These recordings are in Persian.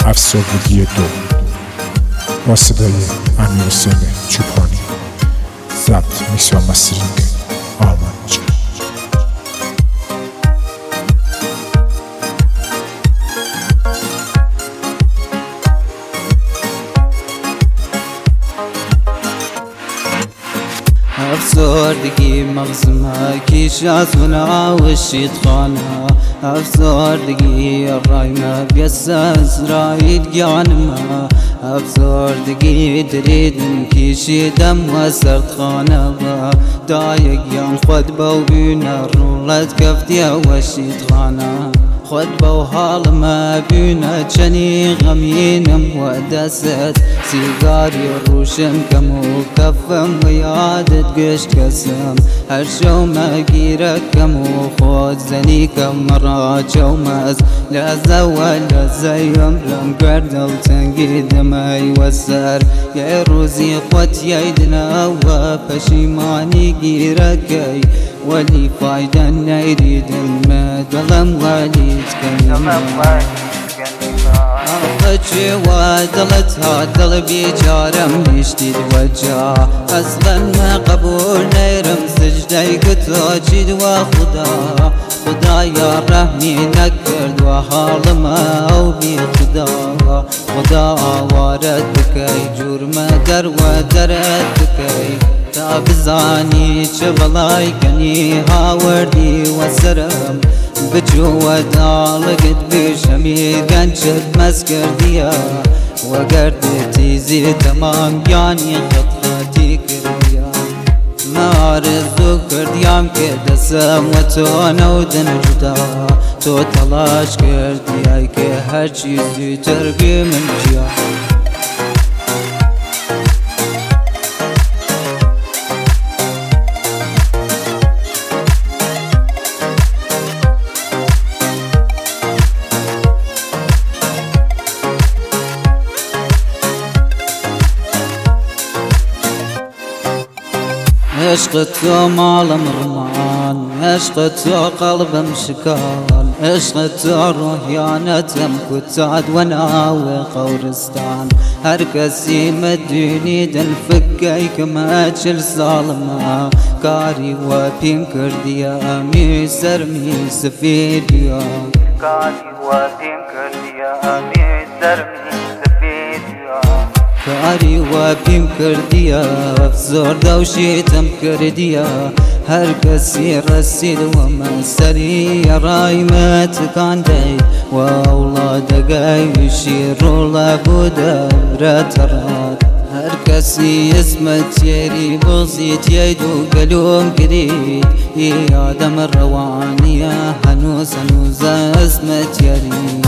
افسردگی 2 با صدای امیرحسین چوپانی، ضبط میکس و مسترینگ آرمان جان. افسردگی مغزمه کیش از وناوشید خانه، افسردگی رايمه بيس اسرائيل جانمه، افسردگی دريدن كيشي دم وسرد خانه دايق يوم خود بو بينا رولت كفتيا وشيد خانه خود بو حال ما بينا چني غمينم ودست سيگاري روشن كمو كفم ويادت قش كسم هر شو ما گيرك كمو خود زني كم مرا جومز لا زوال لا زيم رم قردل تنقيد ما يوسر يا روزي قوت يدنا وفشيماني گيركي ولي فايدة نريد المدلم ولي أخذي ودلت هادل بيجارم يشتيد وجا أصلا ما قبول نيرم سجدي كتاجد خدا يا رحمي نكرد وحال ما أو بي خدا وارد بكي جرم در ودرد بكي تابزاني چبلاي كني هاوردي وسرم بجو دالقت بشمير قنشد مسكر ديا وقردتي زي تمام يعني خطخاتي كريا ما رزو كرديام كده سموتونا ودن جدا تو تلاش كردي اي كه هر چيزي تربي من جيا عشق تو مال مرمان، عشق تو قلبم شكال، عشق تو روحيانتم كتاد وناوي قورستان هر كسي مديني دن فكي كما تشل صالما كاري وبين كرديا مي سرمي سفيديا كاري وبين كرديا مي سرمي سفيديا كاري وبيم كرديا افزور دوشيتم كرديا هر كسي رسيد وما سري رايمت كان دي واولاد قاي يشيروا لابودا براترات هر كسي اسمت يري بوزيت يدو قلوم قريد يا دم الروانية هنوز اسمت يري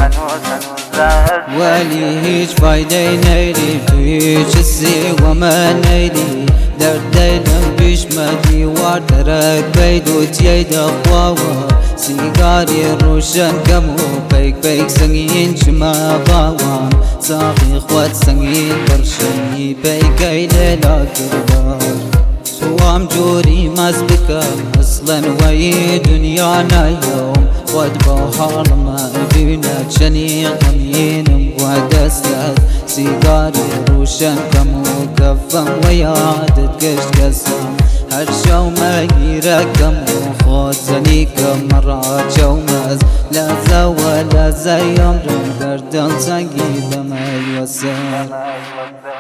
ولي هيج فايدة نيلي فيش السي وما نيلي دردي لم بيش مدي واردرك بيدو تيد اخواوا سيگاري روشن كمو بيك سنگين شما باوان ساقي خوات سنگين برشني بيك ايليلا كردار سوام جوري مزبكم اصلا وي دنيانا يوم خود بحال ما بينا چني غمين ودستت سيگاري روشن كمو كفم ويادت قش قسم هر شو ما يركم خود زني كمرا جومز لا زوال لا زي يوم قردن تنقيد ما يوسم